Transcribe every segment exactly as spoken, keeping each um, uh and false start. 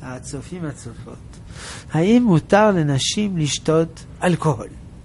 הצופים הצופות, האם מותר לנשים לשתות אלכוהול?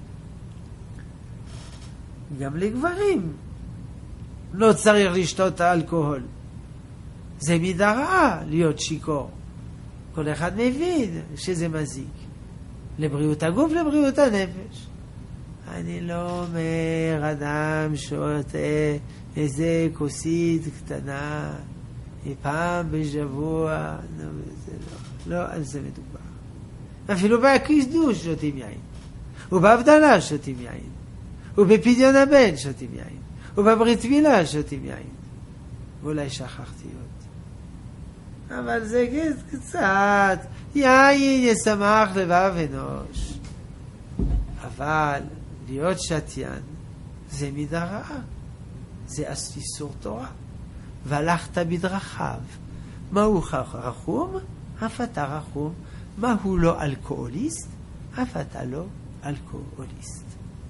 גם לגברים לא צריך לשתות אלכוהול. זה מידה רעה להיות שיקור. כל אחד מבין שזה מזיק. לבריאות הגוף, לבריאות הנפש. אני לא אומר אדם שותה איזה כוסית קטנה פעם בשבוע. לא, זה לא. לא על זה מדובר. אפילו בקידוש שותים יין. ובהבדלה שותים יין. ובפדיון הבן שותים יין. ובברית מילה שותים יין. ואולי שכחתי עוד. אבל זה קצת. יין ישמח לבב אנוש. אבל להיות שתיין זה מידה רעה. זה איסור תורה. והלכת בדרכיו. מהו רחום? אף אתה רחום. מהו לא אלכוהוליסט? אף אתה לא אלכוהוליסט.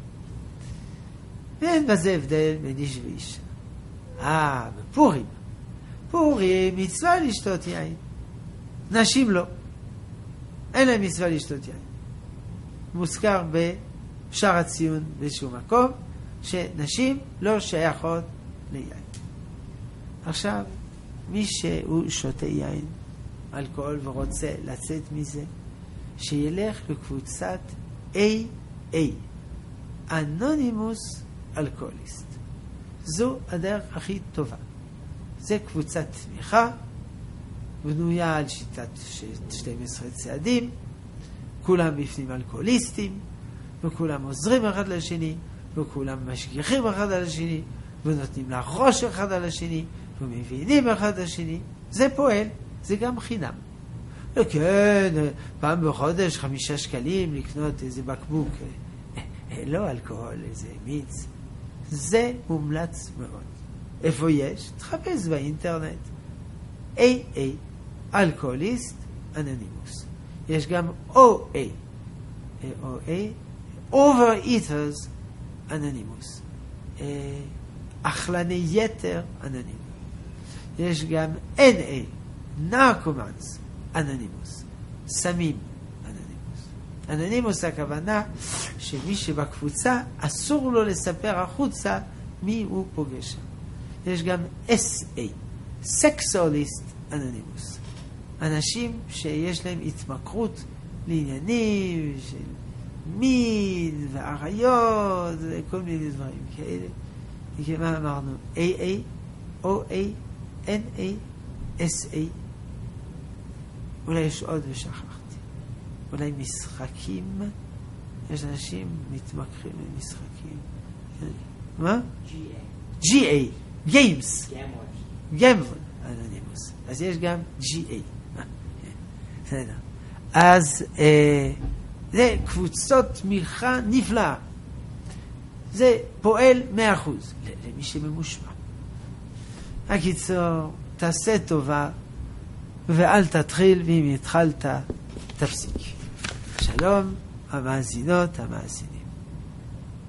ואין בזה הבדל בין איש ואישה. אה, בפורים. פורים מצווה לשתות יין. נשים לא. אין להם מצווה לשתות יין. מוזכר בשאר הציון בשום מקום, שנשים לא שייכות ליין. עכשיו, מי שהוא שותה יין, אלכוהול ורוצה לצאת מזה, שילך לקבוצת איי איי, אנונימוס אלכוהוליסט. זו הדרך הכי טובה. זה קבוצת תמיכה, בנויה על שיטת שתים עשרה צעדים, כולם בפנים אלכוהוליסטים, וכולם עוזרים אחד לשני, וכולם משגיחים אחד על השני, ונותנים לה ראש אחד על השני, ומבינים אחד לשני. זה פועל, זה גם חינם. וכן, פעם בחודש חמישה שקלים לקנות איזה בקבוק, לא אלכוהול, איזה מיץ. זה מומלץ מאוד. איפה יש? תחפש באינטרנט. איי איי, אלכוהוליסט אנונימוס. יש גם או איי, או איי, Overeaters אנונימוס. אכלני יתר אנונימוס. יש גם אן איי, נרקומנס אנונימוס. סמים אנונימוס. אנונימוס הכוונה שמי שבקבוצה אסור לו לספר החוצה מי הוא פוגש שם. יש גם אס איי, סקסואליסט אנונימוס. אנשים שיש להם התמכרות לעניינים של מין ועריות וכל מיני דברים כאלה. וכמה אמרנו? איי איי, או איי, אן איי, אס איי. אולי יש עוד ושכחתי. אולי משחקים. יש אנשים מתמכרים למשחקים. מה? ג'י איי. גיימס. גיימס. אנונימוס. אז יש גם ג'י איי. בסדר. אז זה קבוצות תמיכה נפלאה. זה פועל מאה אחוז למי שממושמע. הקיצור, תעשה טובה ואל תתחיל, ואם התחלת תפסיק. שלום המאזינות, המאזינים.